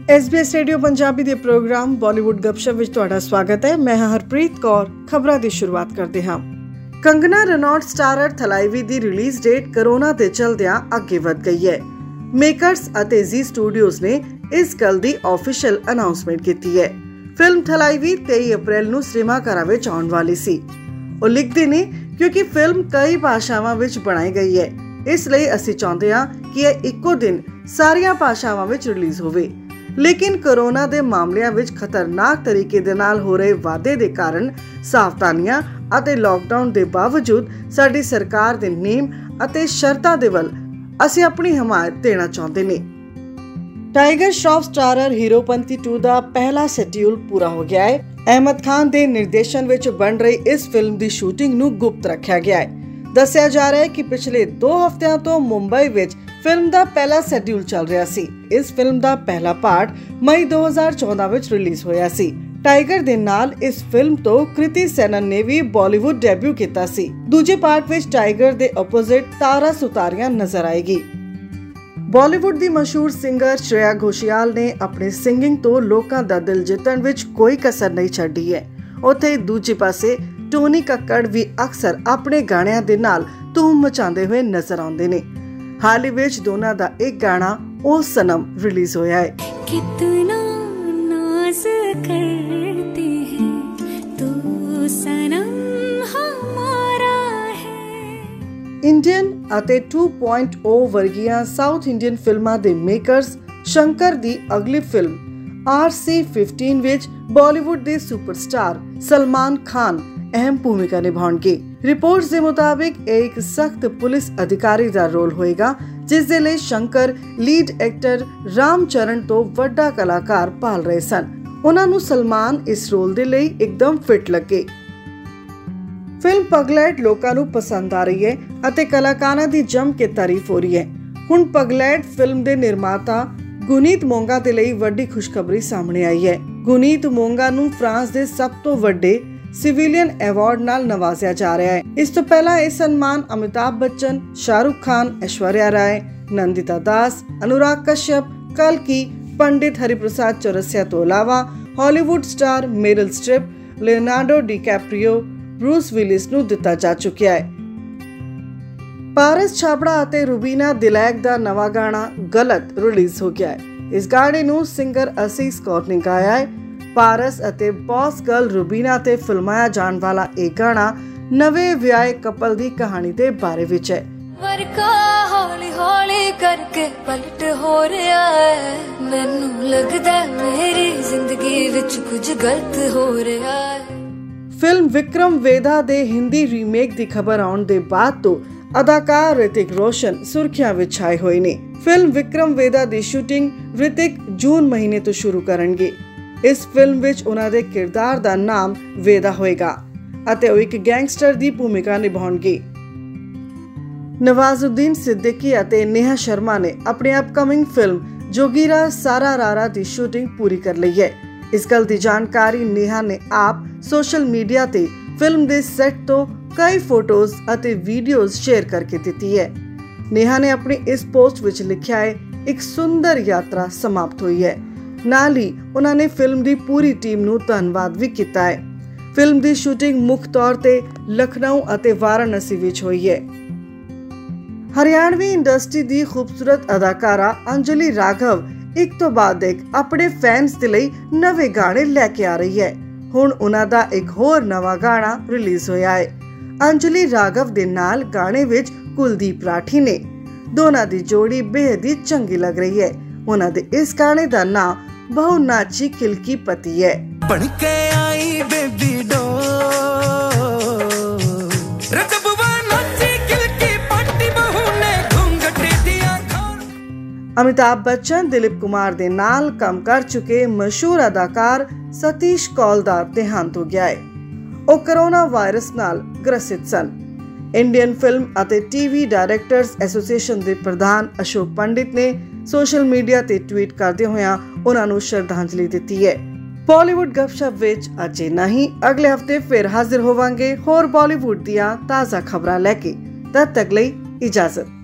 SBS radio Punjabi ਦੇ programme Bollywood ਗੱਪਸ਼ਪ ਵਿੱਚ ਤੁਹਾਡਾ ਸਵਾਗਤ ਹੈ। ਮੈਂ ਹਾਂ ਹਰਪ੍ਰੀਤ ਕੌਰ। ਖਬਰਾਂ ਦੀ ਸ਼ੁਰੂਆਤ ਕਰਦੇ ਹਾਂ। ਕੰਗਨਾ ਰਣੌਤ ਸਟਾਰਰ ਥਲਾਈਵੀ ਦੀ ਰਿਲੀਜ਼ ਡੇਟ ਕੋਰੋਨਾ ਦੇ ਚਲਦਿਆਂ ਅੱਗੇ ਵਧ ਗਈ ਹੈ। ਮੇਕਰਸ ਅਤੇ ਜ਼ੀ ਸਟੂਡੀਓਜ਼ ਨੇ ਇਸ ਗੱਲ ਦੀ ਆਫੀਸ਼ੀਅਲ ਅਨਾਉਂਸਮੈਂਟ ਕੀਤੀ ਹੈ। ਫਿਲਮ ਥਲਾਈਵੀ 23 ਅਪ੍ਰੈਲ ਨੂੰ ਸਿਨੇਮਾਘਰਾਂ ਵਿੱਚ ਆਉਣ ਵਾਲੀ ਸੀ। ਉਹ ਲਿਖਦੇ ਨੇ ਕਿਉਂਕਿ ਫਿਲਮ ਕਈ ਭਾਸ਼ਾਵਾਂ ਵਿੱਚ ਬਣਾਈ ਗਈ ਹੈ, ਇਸ ਲਈ ਅਸੀਂ ਚਾਹੁੰਦੇ ਹਾਂ ਕਿ ਇਹ ਇੱਕੋ ਦਿਨ ਸਾਰੀਆਂ ਭਾਸ਼ਾਵਾਂ ਵਿੱਚ ਰਿਲੀਜ਼ ਹੋਵੇ। ਲੇਕਿਨ ਕੋਰੋਨਾ ਦੇ ਮਾਮਲਿਆਂ ਵਿੱਚ ਖਤਰਨਾਕ ਤਰੀਕੇ ਦੇ ਨਾਲ ਹੋ ਰਹੇ ਵਾਧੇ ਦੇ ਕਾਰਨ ਸਾਵਧਾਨੀਆਂ ਅਤੇ ਲਾਕਡਾਊਨ ਦੇ ਬਾਵਜੂਦ ਸਾਡੀ ਸਰਕਾਰ ਦੇ ਨਿਯਮ ਅਤੇ ਸ਼ਰਤਾਂ ਦੇ ਵੱਲ ਅਸੀਂ ਆਪਣੀ ਹਮਾਇਤ ਦੇਣਾ ਚਾਹੁੰਦੇ ਨੇ। ਟਾਈਗਰ ਸ਼ਰਾਫ ਸਟਾਰਰ ਹੀਰੋਪੰਤੀ 2 ਦਾ ਪਹਿਲਾ ਸ਼ੈਡਿਊਲ ਪੂਰਾ ਹੋ ਗਿਆ ਹੈ। ਅਹਿਮਦ ਖਾਨ ਦੇ ਨਿਰਦੇਸ਼ਨ ਵਿੱਚ ਬਣ ਰਹੀ ਇਸ ਫਿਲਮ ਦੀ ਸ਼ੂਟਿੰਗ ਨੂੰ ਗੁਪਤ ਰੱਖਿਆ ਗਿਆ ਹੈ। ਦੱਸਿਆ ਜਾ ਰਿਹਾ ਹੈ ਕਿ ਪਿਛਲੇ 2 ਹਫ਼ਤਿਆਂ ਤੋਂ ਮੁੰਬਈ ਵਿੱਚ ਫਿਲਮ ਦਾ ਪਹਿਲਾ ਸ਼ੈਡਿਊਲ ਚੱਲ ਰਿਹਾ ਸੀ। ਇਸ ਫਿਲਮ ਦਾ ਪਹਿਲਾ ਪਾਰਟ ਮਈ 2014 ਵਿੱਚ ਰਿਲੀਜ਼ ਹੋਇਆ ਸੀ। ਟਾਈਗਰ ਦੇ ਨਾਲ ਇਸ ਫਿਲਮ ਤੋਂ ਕ੍ਰਿਤੀ ਸੈਨਨ ਨੇ ਵੀ ਬਾਲੀਵੁੱਡ ਡੈਬਿਊ ਕੀਤਾ ਸੀ। ਦੂਜੇ ਪਾਰਟ ਵਿੱਚ ਟਾਈਗਰ ਦੇ ਆਪੋਜ਼ਿਟ ਤਾਰਾ ਸੁਤਾਰੀਆ ਨਜ਼ਰ ਆਏਗੀ। ਬਾਲੀਵੁੱਡ ਦੀ ਮਸ਼ਹੂਰ ਸਿੰਗਰ ਸ਼੍ਰੇਆ ਘੋਸ਼ਾਲ ਨੇ ਆਪਣੇ ਸਿੰਗਿੰਗ ਤੋਂ ਲੋਕਾਂ ਦਾ ਦਿਲ ਜਿੱਤਣ ਵਿੱਚ ਕੋਈ ਕਸਰ ਨਹੀਂ ਛੱਡੀ ਹੈ। ਉੱਥੇ ਦੂਜੇ ਪਾਸੇ ਟੋਨੀ ਕੱਕੜ ਵੀ ਅਕਸਰ ਆਪਣੇ ਗਾਣਿਆਂ ਦੇ ਨਾਲ ਧੂਮ ਮਚਾਉਂਦੇ ਹੋਏ ਨਜ਼ਰ ਆਉਂਦੇ ਨੇ। ਹਾਲ ਹੀ ਵਿੱਚ ਦੋਨਾਂ ਦਾ ਇੱਕ ਗਾਣਾ ਉਹ ਸਨਮ ਰਿਲੀਜ਼ ਹੋਇਆ ਹੈ। ਕਿਤਨਾ ਨਾਜ਼ ਕਰਤੀ ਹੈ ਤੂੰ ਸਨਮ ਹਮਾਰਾ ਹੈ। ਇੰਡੀਅਨ ਅਤੇ 2.0 ਵਰਗੀਆਂ ਸਾਊਥ ਇੰਡੀਅਨ ਫਿਲਮਾਂ ਦੇ ਮੇਕਰਸ ਸ਼ੰਕਰ ਦੀ ਅਗਲੀ ਫਿਲਮ RC-15 ਵਿੱਚ ਬਾਲੀਵੁੱਡ ਦੇ ਸੁਪਰਸਟਾਰ ਸਲਮਾਨ ਖਾਨ ਅਹਿਮ ਭੂਮਿਕਾ ਨਿਭਾਉਣਗੇ। ਰਿਪੋਰਟਸ ਦੇ ਮੁਤਾਬਿਕ ਇਹ ਇੱਕ ਸਖਤ ਪੁਲਿਸ ਅਧਿਕਾਰੀ ਦਾ ਰੋਲ ਹੋਏਗਾ, ਜਿਸ ਦੇ ਲਈ ਸ਼ੰਕਰ ਲੀਡ ਐਕਟਰ ਰਾਮ ਚਰਨ ਤੋਂ ਵੱਡਾ ਕਲਾਕਾਰ ਭਾਲ ਰਹੇ ਸਨ। ਉਹਨਾਂ ਨੂੰ ਸਲਮਾਨ ਇਸ ਰੋਲ ਦੇ ਲਈ ਇੱਕਦਮ ਫਿੱਟ ਲੱਗੇ। ਫਿਲਮ ਪਗਲੈਟ ਲੋਕਾਂ ਨੂੰ ਪਸੰਦ ਆ ਰਹੀ ਹੈ ਅਤੇ ਕਲਾਕਾਰਾਂ ਦੀ ਜੰਮ ਕੇ ਤਾਰੀਫ ਹੋ ਰਹੀ ਹੈ। ਹੁਣ ਪਗਲੈਟ ਫਿਲਮ ਦੇ ਨਿਰਮਾਤਾ ਗੁਨੀਤ ਮੋਂਗਾ ਦੇ ਲਈ ਵੱਡੀ ਖੁਸ਼ਖਬਰੀ ਸਾਹਮਣੇ ਆਈ ਹੈ। ਗੁਨੀਤ ਮੋਂਗਾ ਨੂੰ ਫਰਾਂਸ ਦੇ ਸਭ ਤੋਂ ਵੱਡੇ ਸਿਵਿਲੀਅਨ ਐਵਾਰਡ ਨਾਲ ਨਵਾਜ਼ਿਆ ਜਾ ਰਿਹਾ ਹੈ। ਇਸ ਤੋਂ ਪਹਿਲਾਂ ਇਹ ਸਨਮਾਨ ਅਮਿਤਾਭ ਬੱਚਨ, ਸ਼ਾਹਰੁਖ ਖਾਨ, ਐਸ਼ਵਰਿਆ ਰਾਏ, ਨੰਦਿਤਾ ਦਾਸ, ਅਨੁਰਾਗ ਕਸ਼ਯਪ, ਕਲਕੀ, ਪੰਡਿਤ ਹਰਿਪ੍ਰਸਾਦ ਚੌਰਸਿਆ ਤੋਂ ਇਲਾਵਾ Hollywood star Meryl Streep, Leonardo DiCaprio, Bruce Willis ਨੂੰ ਦਿੱਤਾ ਜਾ ਚੁੱਕਿਆ ਹੈ। ਪਾਰਸ ਛਾਬੜਾ ਅਤੇ ਰੂਬੀਨਾ ਦਿਲੈਕ ਦਾ ਨਵਾਂ ਗਾਣਾ ਗਲਤ ਰਿਲੀਜ਼ ਹੋ ਗਿਆ ਹੈ। ਇਸ ਗਾਣੇ ਨੂੰ ਸਿੰਗਰ ਅਸੀਸ ਕੌਰ ਨੇ ਗਾਇਆ ਹੈ। ਪਾਰਸ ਅਤੇ ਬੌਸ ਗਰਲ ਰੂਬੀਨਾ ਤੇ ਫਿਲਮਾਇਆ ਜਾਣ ਵਾਲਾ ਇਹ ਗਾਣਾ ਨਵੇਂ ਵਿਆਹੇ ਕਪਲ ਦੀ ਕਹਾਣੀ ਦੇ ਬਾਰੇ ਵਿੱਚ ਹੈ। ਵਰਕਾ ਹੌਲੀ ਹੌਲੀ ਕਰਕੇ ਪਲਟ ਹੋ ਰਿਹਾ ਹੈ, ਮੈਨੂੰ ਲੱਗਦਾ ਮੇਰੀ ਜ਼ਿੰਦਗੀ ਵਿੱਚ ਕੁਝ ਗਲਤ ਹੋ ਰਿਹਾ ਹੈ। ਫਿਲਮ ਵਿਕਰਮ ਵੇਦਾ ਦੇ ਹਿੰਦੀ ਰੀਮੇਕ ਦੀ ਖਬਰ ਆਉਣ ਦੇ ਬਾਅਦ ਤੋਂ ਅਦਾਕਾਰ ਰਿਤਿਕ ਰੋਸ਼ਨ ਸੁਰਖੀਆਂ ਵਿੱਚ ਛਾਏ ਹੋਏ ਨੇ। ਫਿਲਮ ਵਿਕਰਮ ਵੇਦਾ ਦੀ ਸ਼ੂਟਿੰਗ ਰਿਤਿਕ ਜੂਨ ਮਹੀਨੇ ਤੋਂ ਸ਼ੁਰੂ ਕਰਨਗੇ। ਇਸ ਫਿਲਮ ਵਿੱਚ ਉਹਨਾਂ ਦੇ ਕਿਰਦਾਰ ਦਾ ਨਾਮ ਵੇਦਾ ਹੋਏਗਾ ਅਤੇ ਉਹ ਇੱਕ ਗੈਂਗਸਟਰ ਦੀ ਭੂਮਿਕਾ ਨਿਭਾਉਣਗੇ। ਨਵਾਜ਼ੁਦੀਨ ਸਿੱਦੀਕੀ ਅਤੇ ਨੇਹਾ ਸ਼ਰਮਾ ਨੇ ਆਪਣੀ ਅਪਕਮਿੰਗ ਫਿਲਮ ਜੋਗੀਰਾ ਸਾਰਾ ਰਾਰਾ ਦੀ ਸ਼ੂਟਿੰਗ ਪੂਰੀ ਕਰ ਲਈ ਹੈ। ਇਸ ਗੱਲ ਦੀ ਜਾਣਕਾਰੀ ਨੇਹਾ ਨੇ ਆਪ ਸੋਸ਼ਲ ਮੀਡੀਆ ਤੇ ਫਿਲਮ ਦੇ ਸੈੱਟ ਤੋਂ ਕਈ ਫੋਟੋਜ਼ ਅਤੇ ਵੀਡੀਓਜ਼ ਸ਼ੇਅਰ ਕਰਕੇ ਦਿੱਤੀ ਹੈ। ਨੇਹਾ ਨੇ ਆਪਣੀ ਇਸ ਪੋਸਟ ਵਿੱਚ ਲਿਖਿਆ ਹੈ, ਇੱਕ ਸੁੰਦਰ ਯਾਤਰਾ ਸਮਾਪਤ ਹੋਈ ਹੈ। ਨਾਲ ਹੀ ਉਹਨਾਂ ਨੇ ਫਿਲਮ ਦੀ ਪੂਰੀ ਟੀਮ ਨੂੰ ਧੰਨਵਾਦ ਵੀ ਕੀਤਾ ਹੈ। ਫਿਲਮ ਦੀ ਸ਼ੂਟਿੰਗ ਮੁੱਖ ਤੌਰ ਤੇ ਲਖਨਊ ਅਤੇ ਵਾਰਾਣਸੀ ਵਿੱਚ ਹੋਈ ਹੈ। ਹਰਿਆਣਵੀ ਇੰਡਸਟਰੀ ਦੀ ਖੂਬਸੂਰਤ ਅਦਾਕਾਰਾ ਅੰਜਲੀ ਰਾਘਵ ਇੱਕ ਤੋਂ ਬਾਅਦ ਇੱਕ ਆਪਣੇ ਫੈਨਸ ਦੇ ਲਈ ਨਵੇਂ ਗਾਣੇ ਲੈ ਕੇ ਆ ਰਹੀ ਹੈ। ਹੁਣ ਉਹਨਾਂ ਦਾ ਇੱਕ ਹੋਰ ਨਵਾਂ ਗਾਣਾ ਰਿਲੀਜ਼ ਹੋਇਆ ਹੈ। ਅੰਜਲੀ ਰਾਘਵ ਦੇ ਨਾਲ ਗਾਣੇ ਵਿੱਚ ਕੁਲਦੀਪ ਰਾਠੀ ਨੇ। ਦੋਨਾਂ ਦੀ ਜੋੜੀ ਬੇਹੱਦ ਹੀ ਚੰਗੀ ਲੱਗ ਰਹੀ ਹੈ। ਉਹਨਾਂ ਦੇ ਇਸ ਗਾਣੇ ਦਾ ਨਾਂ ਬਹੁ ਨਾਚੀ ਖਿਲਕੀ ਪਤੀ ਹੈ। ਬਣ ਕੇ ਆਈ ਬੇਬੀ ਡੋ ਰਤਬਵਾ ਨਾਚੀ ਖਿਲਕੀ ਪੱਟੀ ਬਹੂ ਨੇ ਘੁੰਗਟ ਦੀਆਂ ਖਾਨ। ਅਮਿਤਾਭ ਬੱਚਨ ਦਿਲੀਪ ਕੁਮਾਰ ਦੇ ਨਾਲ ਕੰਮ ਕਰ ਚੁੱਕੇ ਮਸ਼ਹੂਰ ਅਦਾਕਾਰ ਸਤੀਸ਼ ਕੌਲ ਦਾ ਦੇਹਾਂਤ ਹੋ ਗਿਆ ਹੈ। ਉਹ ਕੋਰੋਨਾ ਵਾਇਰਸ ਨਾਲ ਗ੍ਰਸਿਤ ਸਨ। ਇੰਡੀਅਨ ਫਿਲਮ ਅਤੇ ਟੀਵੀ ਡਾਇਰੈਕਟਰਸ ਐਸੋਸੀਏਸ਼ਨ ਦੇ ਪ੍ਰਧਾਨ ਅਸ਼ੋਕ ਪੰਡਿਤ ਨੇ ਸੋਸ਼ਲ ਮੀਡੀਆ ਤੇ ਟਵੀਟ ਕਰਦੇ ਹੋਇਆਂ ਉਹਨਾਂ ਨੂੰ ਸ਼ਰਧਾਂਜਲੀ ਦਿੱਤੀ ਹੈ। ਬਾਲੀਵੁੱਡ ਗੱਪਸ਼ਪ ਵਿੱਚ ਅੱਜ ਇੰਨਾ ਹੀ। ਅਗਲੇ ਹਫ਼ਤੇ ਫਿਰ ਹਾਜ਼ਰ ਹੋਵਾਂਗੇ ਹੋਰ ਬਾਲੀਵੁੱਡ ਦੀਆਂ ਤਾਜ਼ਾ ਖਬਰਾਂ ਲੈ ਕੇ। ਤਦ ਤੱਕ ਲਈ ਇਜਾਜ਼ਤ।